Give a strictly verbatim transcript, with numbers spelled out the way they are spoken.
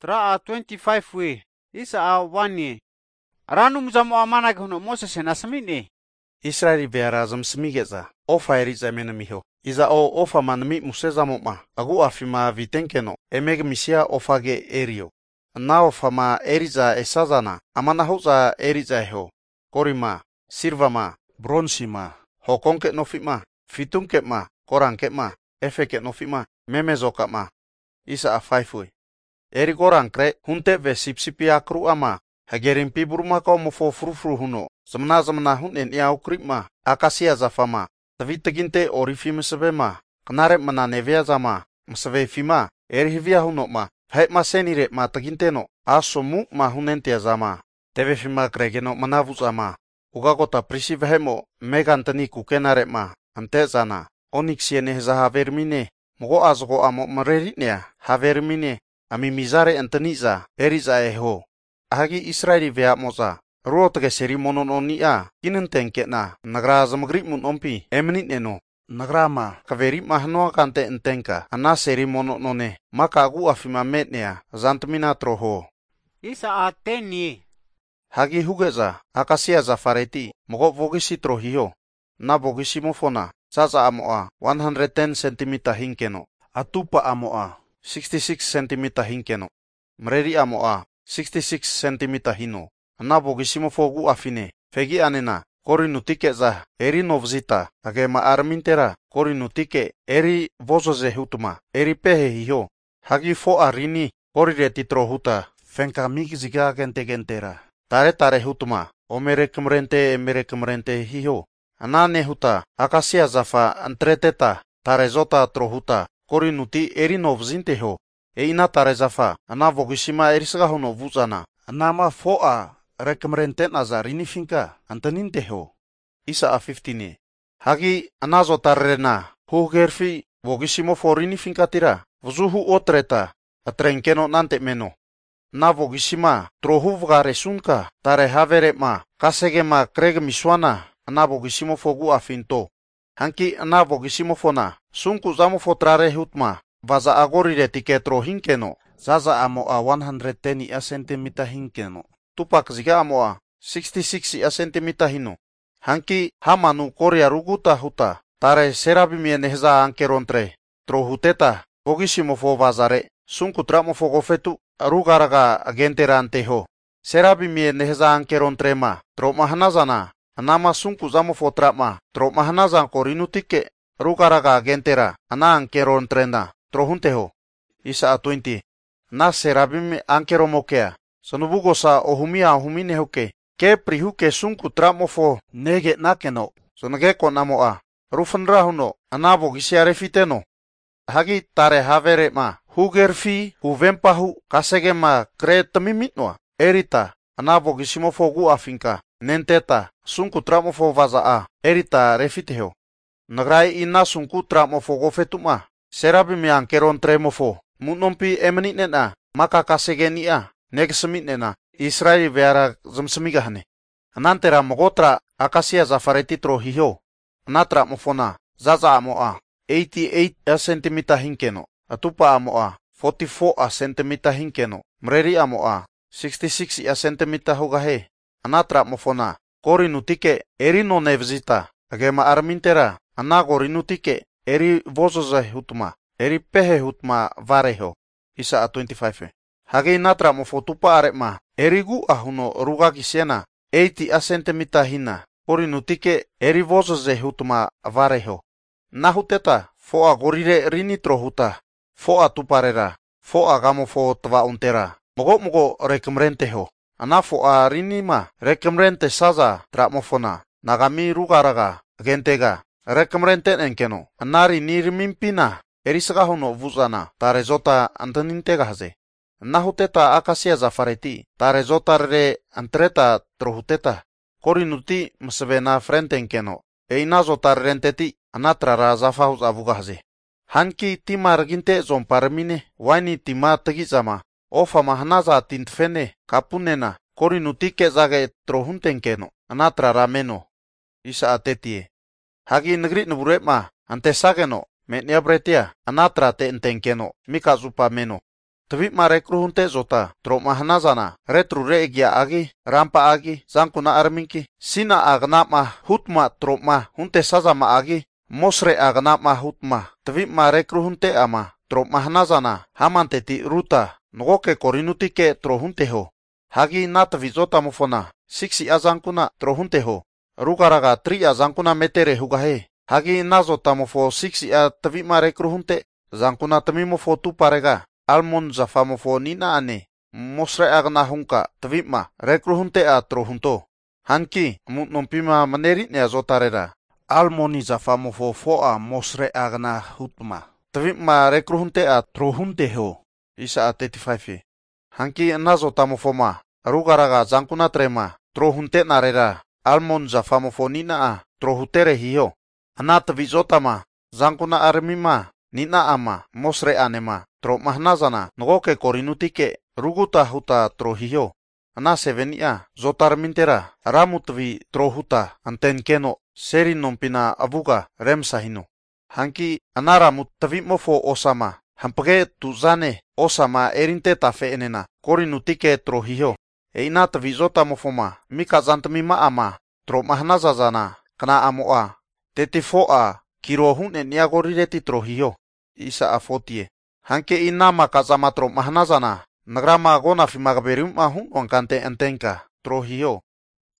Tra a twenty-five we, isa a wani. Ranu mzamu amana ghuno Moses na samini. Israeli beara zam smigeza. Ofa eriza menamiho. Iza o ofa manmi musezamo ma. Agu afima vitenkeno. Emeg misia ofage erio. Na ofa ma eriza esazana. Amana hoza eriza eho. Korima, sirvama, bronsima. Hokonke nofima. Fitunke ma. Koranke ma. Efeke nofima. Memezoka ma. Isa a faifui. Eri korankre hunte ve sipsipi akru ama. Hagerimpi burma ko mofo frufru huno. Zamna zamna hun en ia ukrima. Akasia zafama. Tavitaginte orifim sebema. Knare mana nevia zama. Msave fima. Eri hivia huno ma. Hai ma senire ma taginteno. Asomu ma hunentia zama. Teve fima kregeno manavu zama. Ugagota prisi vehemo. Megantani kukenare ma. Ante zana. Onixiene zaha vermine. Mogo azgo amo mareritnea. Havermine. Ami mizare antaniza. Eriza eho. Hagi Israeli vea moza. Ruotage seri monononia. Kinentenke na. Nagra zamagri mun ompi. Emenit neno. Nagrama. Kaveri mahnoa kante entenka. Ana seri mononone. Maka agu afima metnea. Zantamina troho. Isa a teni. Hagi hugeza. Akasia zafareti. Mogo vogisi trohiyo. Na vogisi mofona. Zaza amoa. one hundred ten centimeter hinkeno. Atupa amoa. sixty-six centimeter hinkeno. Mreri amoa. sixty-six centimeter hino. Na bogisimo fogu afine. Fegi anena. Kori nutike za. Eri novzita. Agema armintera. Kori nutike. Eri vozoze hutuma. Eri pehe hiyo. Hagi fo arini. Kori retitro huta. Fenka miki ziga gente gentera. Tare tare hutuma. Omere kemrente emere kemrente hiyo. Anane huta. Akasia zafa antreteta. Tare zota trohuta. Kori nuti eri novzinte ho. E ina tare zafa. Ana vogishima erisaga hono vuzana. Anama foa. Rekemrente naza rini finka. Antaninte ho. Isa a fifteen. Hagi anazo tarrena. Hugerfi. Vogishimo fo rini finka tira. Vuzuhu otreta. Atrenkeno nante meno. Na vogishima. Trohu vgare sunka. Tare havere ma. Kasege ma kreg miswana. Ana vogishimo fogu afinto. Hanki ana vogishimo fona. Sunku zamo fotrare hutma. Vaza agori retike tro hinkeno. Zaza amo a one hundred ten ia centimeter hinkeno. Tupak ziga amo a sixty-six ia centimeter hino. Hanki hamanu korea ruguta huta. Tare serabi mienehza ankerontre. Tro huteta. Vogishimo fo vazare. Sunku tramo fo gofetu. Rugaraga agentera anteho. Serabi mienehza ankerontre ma. Tro mahanazana. Anama sunku zamo fo trama. Tro mahanazan korinu tike. Rugaraga agentera. Ana ankeron trena. Trohunteho. Isa a twenty. Na serabim ankero mokea. Sanubugo sa ohumia ohumine hoke. Ke prihuke sunku tramofo nege nakeno. Sonage konamo a. Rufanra huno. Anabo gisiare fiteno. Hagi tare havere ma. Hugerfi huvempahu kasege ma kre tamimitnoa. Erita. Anabo gisimofo gu afinka. Nenteta. Sunku tramofo vaza a. Erita refiteho. Nagrai ina sunku tramofo gofetuma. Serabi mi ankeron tremofo. Munompi emenit nena. Maka kasegeni a. Negesemit nena. Israeli veara zamsemigahane. Anantera mogotra akasia zafareti trohiho. Anatra mofona. Zaza amo a. eighty-eight centimeter hinkeno. Atupa amo a. forty-four centimeter hinkeno. Mreri amo a. sixty-six centimeter hogahe. Anatra mofona. Kori nutike erino nevzita. Agema armintera. Anagori nutike. Eri vozoze hutma. Eri pehe hutma vareho. Isa a twenty-five. Hage natra mo fotupa arema. Eri gu ahuno rugaki siena. eighty centimeter hina. Kori nutike eri vozoze hutma vareho. Nahuteta. Foa gorire rini trohuta. Foa tuparera. Foa gamo fo tva untera. Mogo mogo rekemrenteho. Ana foa rini ma. Rekemrente saza tramofona. Nagami rugaraga. Gentega. Rekemrenten enkeno. Anari nirmimpina. Erisaga hono vuzana. Tarezota antanintega haze. Nahuteta akasia zafareti. Tarezota re antreta trohuteta. Korinuti msevena frente enkeno. Einazo tarrenteti. Anatra ra zafahuz avuga haze. Hanki tima rginte zomparmine. Waini tima tegizama. Ofa mahanaza tintfene. Kapunena. Korinuti kezage trohuntenkeno. Anatra ra meno. Isa atetie. Hagi negri neburema, ante sageno, metnia bretia, anatra te entenkeno, mika zupa meno. Tvi ma rekruhunte zota, tro mahanazana, retru reegia agi, rampa agi, zankuna arminki, sina agna ma hutma tro ma hunte sazama agi, mosre agna ma hutma, tvi ma rekruhunte ama, tro mahanazana, hamanteti ruta, nogoke korinutike tro hunteho. Hagi natvi zota mufona, siksi azankuna tro hunteho. Rugaraga tri azankuna metere hugahe. Hagi nazota mufo siksi a tvi ma rekruhunte, zankuna temi mufo tuparega. Almon zafamofo nina ane, mosre agna hunka, tvima, rekruhunte a trohunto. Hanki, mutnompima maneritne azotarera. Almoni zafamofo foa mosre agna hutma. Tvima rekruhunte a trohunte ho. Isa a thirty-five. Hanki nazotamofoma, rugaraga zankuna trema, trohunte narera. Almon zafamofo nina a, trohutere hiyo. Anat vizotama, zankuna armima, nina ama, mosre anema. Tro mahnazana, nogoke korinutike, ruguta huta trohiyo. Ana sevenia, zotar mintera, ramutvi trohuta, antenkeno, seri nompina abuga, remsahino. Hanki, anaramut tavimofo osama, hampage tuzane, osama erinte tafe enena, korinutike trohiyo. E ina tvizota mofoma, mika zantmima ama, tro mahnazazana, kana amoa, tetifoa, kirohun eniagorireti trohiyo. Isa afotie. Hanke inama kazama tro mahnazana, nagrama gona fimagaberium mahun wankante entenka, trohiyo.